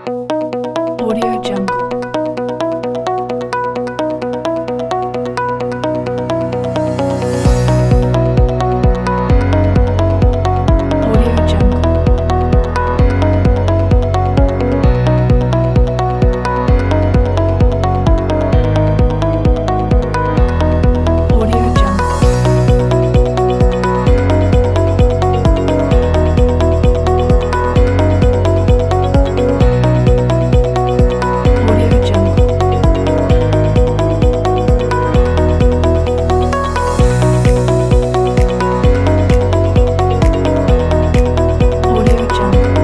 Audio Jungle. Audio Jungle. Audio Jungle. Audio Jungle. Audio Jungle.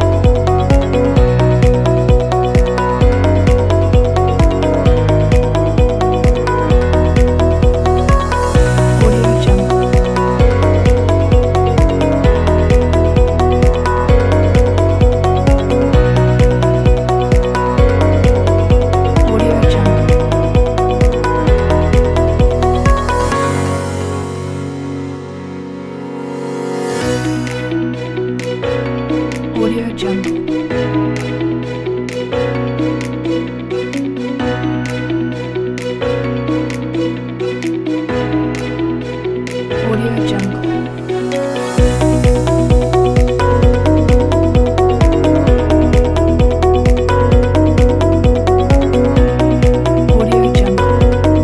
Audio Jungle. Audio Jungle. Audio Jungle. Audio Jungle. Audio Jungle.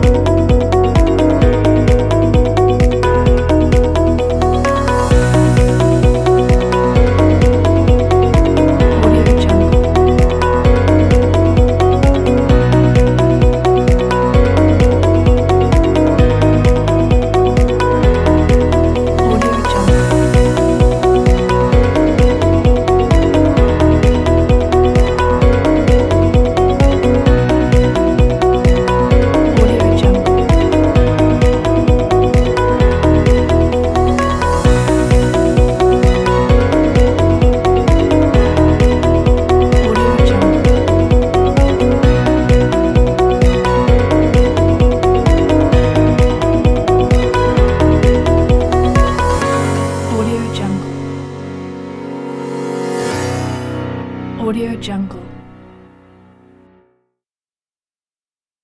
Audio Jungle. Audio Jungle. Audio Jungle. Audio Jungle. Audio Jungle. Audio Jungle.